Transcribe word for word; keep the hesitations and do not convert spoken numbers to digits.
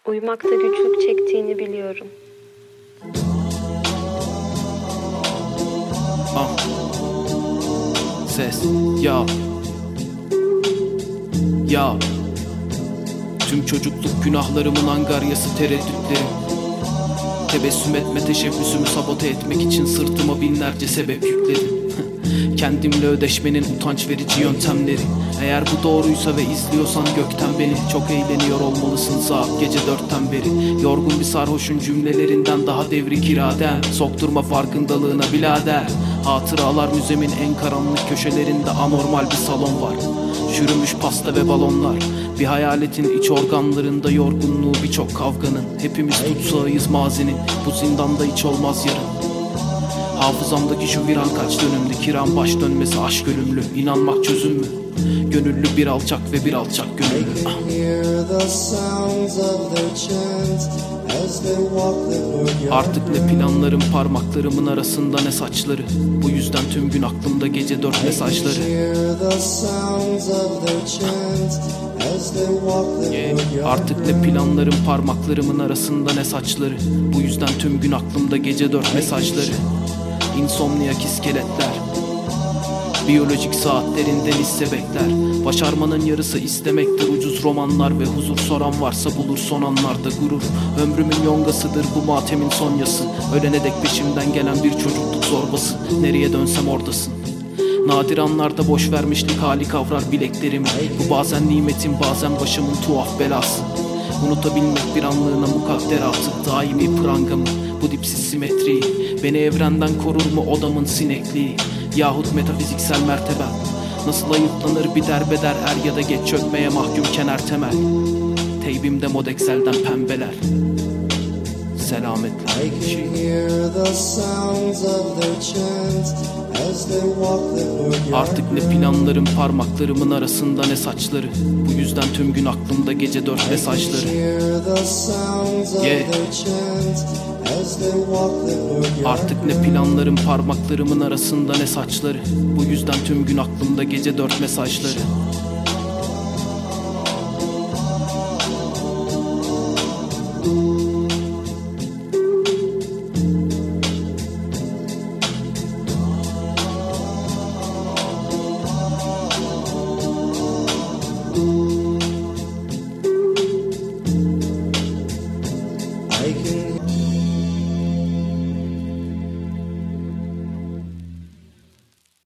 Uyumakta güçlük çektiğini biliyorum. Ah. Ses. Ya. Ya. Tüm çocukluk günahlarımın angaryası tereddütlerim. Tebessüm etme teşebbüsümü sabote etmek için sırtıma binlerce sebep yükledim. Kendimle ödeşmenin utanç verici yöntemleri. Eğer bu doğruysa ve izliyorsan gökten beni, çok eğleniyor olmalısın saat gece dörtten beri. Yorgun bir sarhoşun cümlelerinden daha devrik iradem. Sokturma farkındalığına birader. Hatıralar müzemin en karanlık köşelerinde anormal bir salon var. Çürümüş pasta ve balonlar. Bir hayaletin iç organlarında yorgunluğu birçok kavganın. Hepimiz tutsağıyız mazinin. Bu zindanda hiç olmaz yarın. Hafızamdaki şu viran kaç dönümdü. Kiran baş dönmesi aşk ölümlü. İnanmak çözüm mü? Gönüllü bir alçak ve bir alçak gönüllü. Ah. Artık ne planlarım parmaklarımın arasında ne saçları. Bu yüzden tüm gün aklımda gece dört mesajları. Yeah. Artık ne planlarım parmaklarımın arasında ne saçları. Bu yüzden tüm gün aklımda gece dört mesajları. İnsomniyak iskeletler, biyolojik saatlerinden hisse bekler. Başarmanın yarısı istemektir. Ucuz romanlar ve huzur soran varsa bulur son anlarda gurur. Ömrümün yongasıdır bu matemin sonyası. Ölene dek peşimden gelen bir çocukluk zorbası. Nereye dönsem oradasın. Nadir anlarda boş vermişlik hali kavrar bileklerimi. Bu bazen nimetim bazen başımın tuhaf belası. Unutabilmek bir anlığına mukadderatı. Daimi prangamı, bu dipsiz simetriyi. Beni evrenden korur mu odamın sinekliği? Yahut metafiziksel mertebem. Nasıl ayıplanır bir derbeder er ya da geç çökmeye mahkum kenar temel. Teybimde mod Excel'den pembeler. Selametle. Artık ne planlarım parmaklarımın arasında ne saçları. Bu yüzden tüm gün aklımda gece dört mesajları. Yeah. Artık ne planlarım parmaklarımın arasında ne saçları. Bu yüzden tüm gün aklımda gece dört mesajları.